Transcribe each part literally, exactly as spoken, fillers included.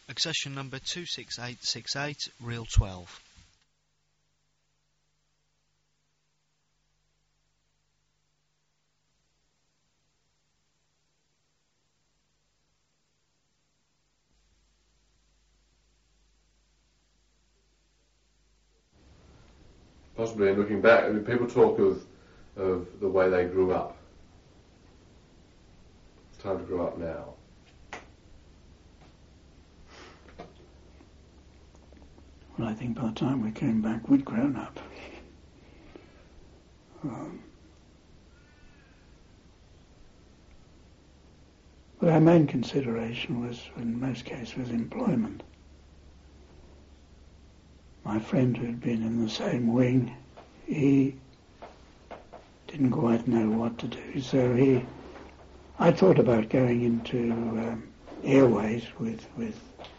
Accession number two six eight six eight, reel twelve. Possibly, looking back, I mean, people talk of of the way they grew up. It's time to grow up now. Well, I think by the time we came back, we'd grown up. Um, but our main consideration was, in most cases, was employment. My friend who had been in the same wing, he didn't quite know what to do, so he, I thought about going into um, airways with, with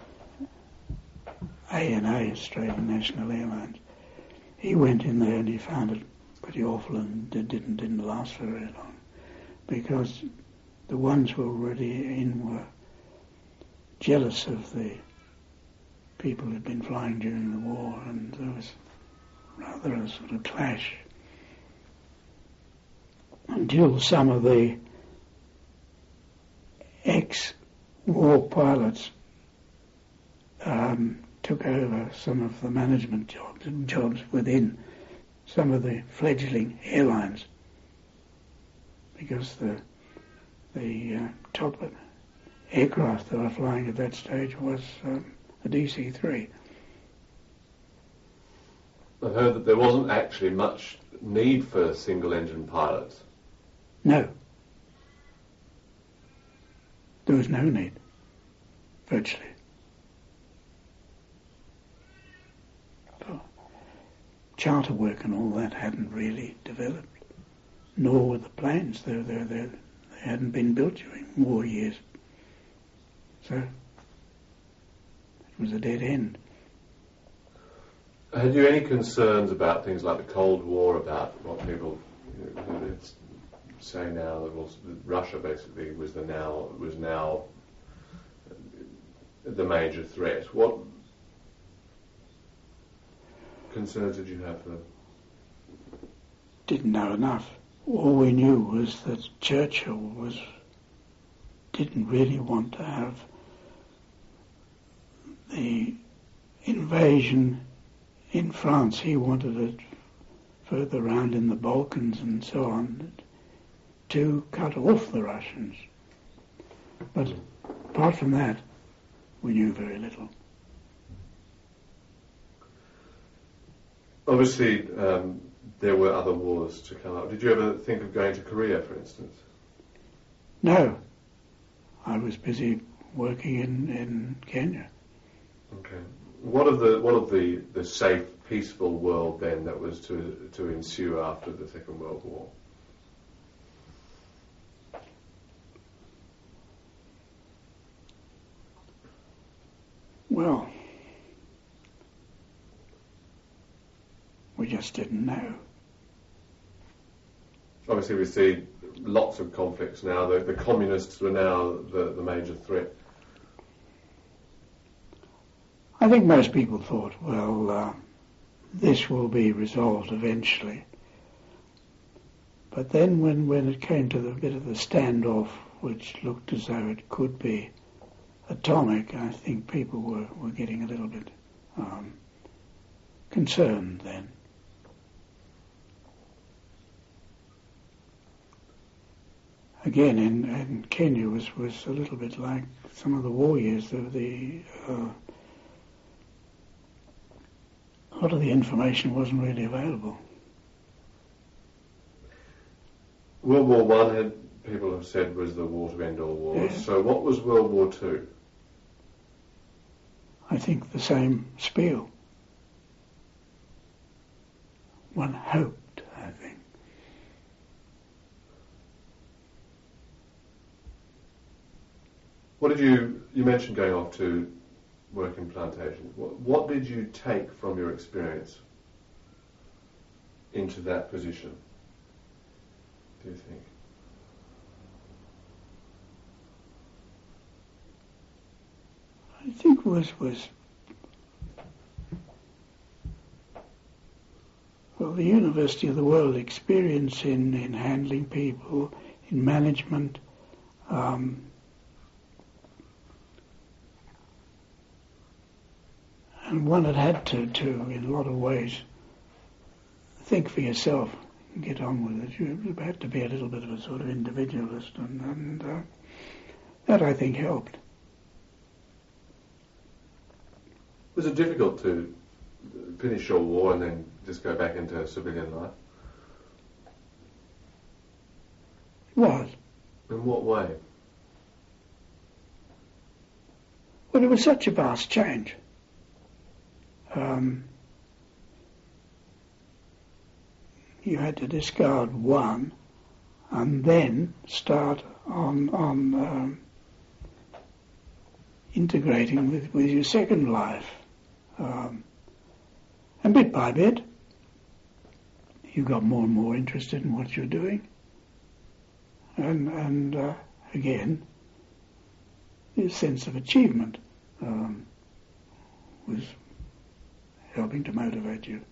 A N A, Australian National Airlines. He went in there and he found it pretty awful, and it didn't, didn't last for very long, because the ones who were already in were jealous of the people who'd been flying during the war, and there was rather a sort of clash until some of the ex-war pilots um, took over some of the management jobs and jobs within some of the fledgling airlines, because the the uh, top aircraft that were flying at that stage was um, a D C three. I've heard that there wasn't actually much need for single-engine pilots. No. There was no need, virtually. Charter work and all that hadn't really developed, nor were the planes. They, they, they, they hadn't been built during war years. So it was a dead end. Had you any concerns about things like the Cold War, about what people you know, say now that, was, that Russia basically was the now was now the major threat? What concerns did you have for? Didn't know enough. All we knew was that Churchill was didn't really want to have the invasion in France. He wanted it further around in the Balkans and so on, to cut off the Russians. But apart from that, we knew very little. Obviously, um, there were other wars to come up. Did you ever think of going to Korea, for instance? No. I was busy working in, in Kenya. Okay. What of the what of the, the safe, peaceful world then that was to to ensue after the Second World War? Well, we just didn't know. Obviously, we see lots of conflicts now. The, the communists were now the, the major threat. I think most people thought, well, uh, this will be resolved eventually. But then when, when it came to the bit of the standoff, which looked as though it could be atomic, I think people were, were getting a little bit um, concerned then. Again, in, in Kenya was, was a little bit like some of the war years. The, the uh, a lot of the information wasn't really available. World War One, had people have said, was the war to end all wars. Yeah. So what was World War Two? I think the same spiel. One hoped, I think. What did you, you mentioned going off to work in plantations. What, what did you take from your experience into that position, do you think? I think was was well the University of the World experience in, in handling people, in management, um, and one had had to, to, in a lot of ways, think for yourself and get on with it. You had to be a little bit of a sort of individualist, and, and uh, that, I think, helped. Was it difficult to finish your war and then just go back into civilian life? It was. In what way? Well, it was such a vast change. Um, you had to discard one and then start on on um, integrating with, with your second life. Um, and bit by bit, you got more and more interested in what you're doing. And, and uh, again, this sense of achievement um, was helping to motivate you.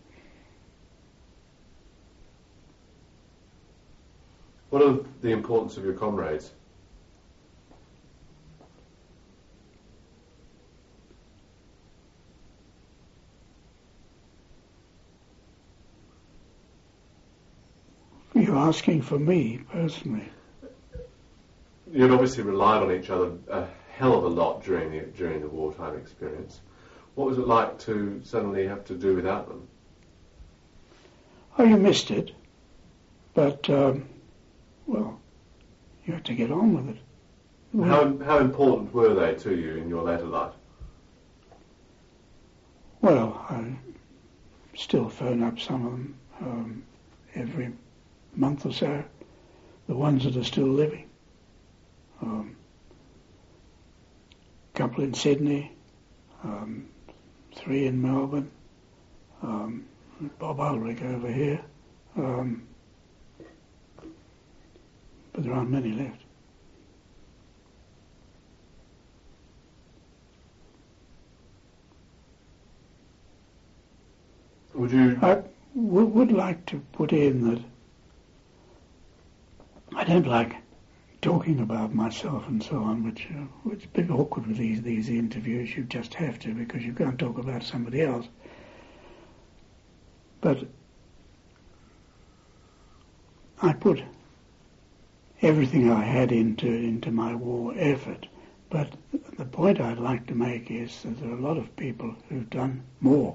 What are the importance of your comrades? You're asking for me, personally. You'd obviously relied on each other a hell of a lot during the, during the wartime experience. What was it like to suddenly have to do without them? Oh, you missed it. But, um, well, you had to get on with it. How, how important were they to you in your later life? Well, I still phone up some of them um, every month or so, the ones that are still living. Um, couple in Sydney, um, three in Melbourne, um, Bob Ulrich over here, um, but there aren't many left. Would you? I w- would like to put in that I don't like talking about myself and so on, which uh, it's a bit awkward with these these interviews. You just have to, because you can't talk about somebody else. But I put everything I had into into my war effort. But the point I'd like to make is that there are a lot of people who've done more.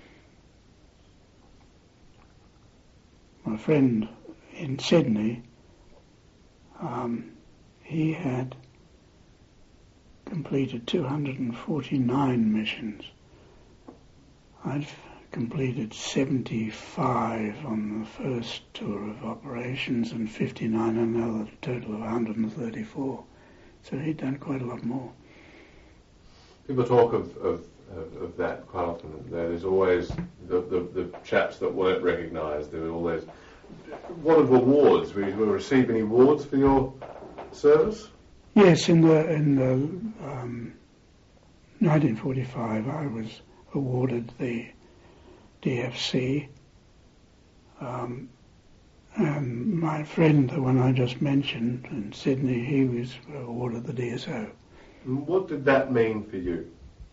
My friend in Sydney, um, he had completed two hundred forty-nine missions. I've completed seventy-five on the first tour of operations and fifty-nine on another, total of one hundred thirty-four. So he'd done quite a lot more. People talk of, of, of, of that quite often. There's always the, the, the chaps that weren't recognised. There were always... What of awards? Were you receive any awards for your service? Yes, in the in the um, nineteen forty-five, I was awarded the D F C, um, and my friend, the one I just mentioned in Sydney, he was awarded the D S O. And what did that mean for you?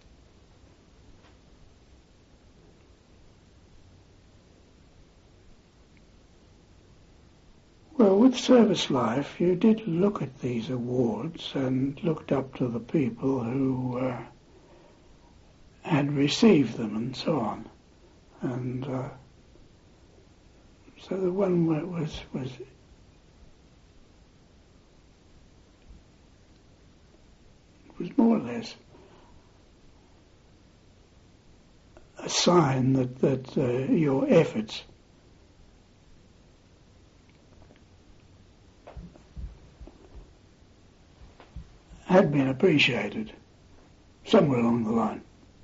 Well, with service life, you did look at these awards and looked up to the people who uh, had received them and so on. And uh, so the one was was was more or less a sign that that uh, your efforts had been appreciated somewhere along the line.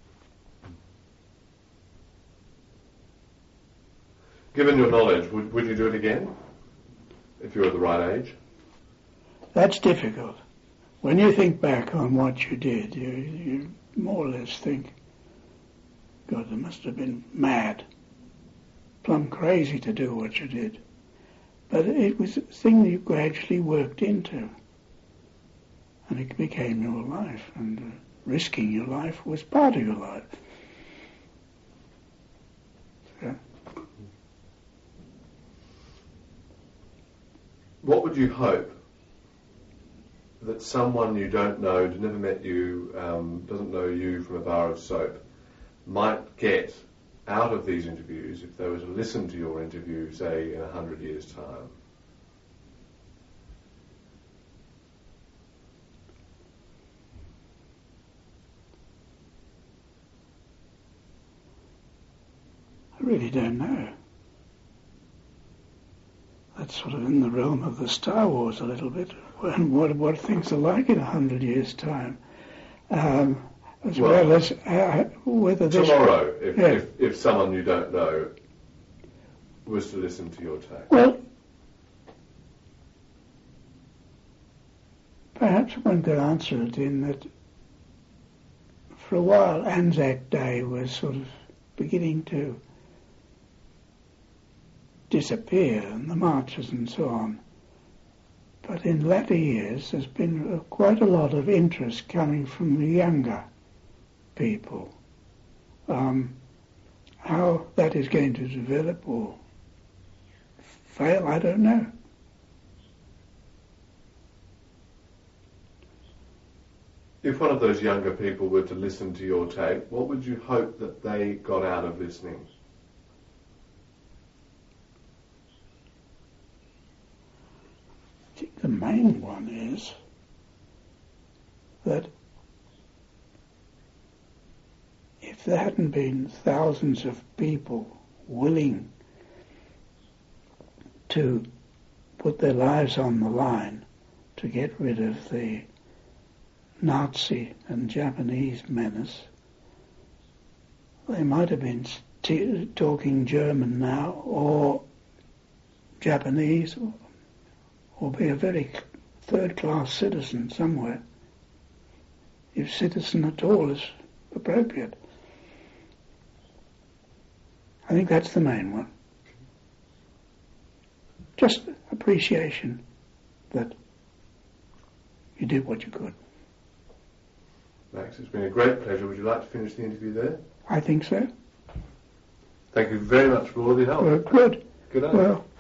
Given your knowledge, would, would you do it again if you were at the right age? That's difficult. When you think back on what you did, you, you more or less think, God, they must have been mad, plumb crazy to do what you did. But it was a thing that you gradually worked into, and it became your life, and uh, risking your life was part of your life. So, what would you hope that someone you don't know, who's never met you, um, doesn't know you from a bar of soap, might get out of these interviews if they were to listen to your interview, say, in a hundred years' time? I really don't know. That's sort of in the realm of the Star Wars a little bit, and what, what things are like in a hundred years' time. Um, as well, well as uh, whether this... Tomorrow, if, yeah. if, if someone you don't know was to listen to your tape. Well, perhaps one could answer it in that for a while Anzac Day was sort of beginning to disappear, and the marches and so on. But in latter years there's been uh, quite a lot of interest coming from the younger people. Um, how that is going to develop or fail, I don't know. If one of those younger people were to listen to your tape, what would you hope that they got out of listening? I think the main one is that if there hadn't been thousands of people willing to put their lives on the line to get rid of the Nazi and Japanese menace, they might have been t- talking German now, or Japanese, or, or be a very third-class citizen somewhere, if citizen at all is appropriate. I think that's the main one. Just appreciation that you did what you could. Max, it's been a great pleasure. Would you like to finish the interview there? I think so. Thank you very much for all of your help. Well, good. Good day. Well,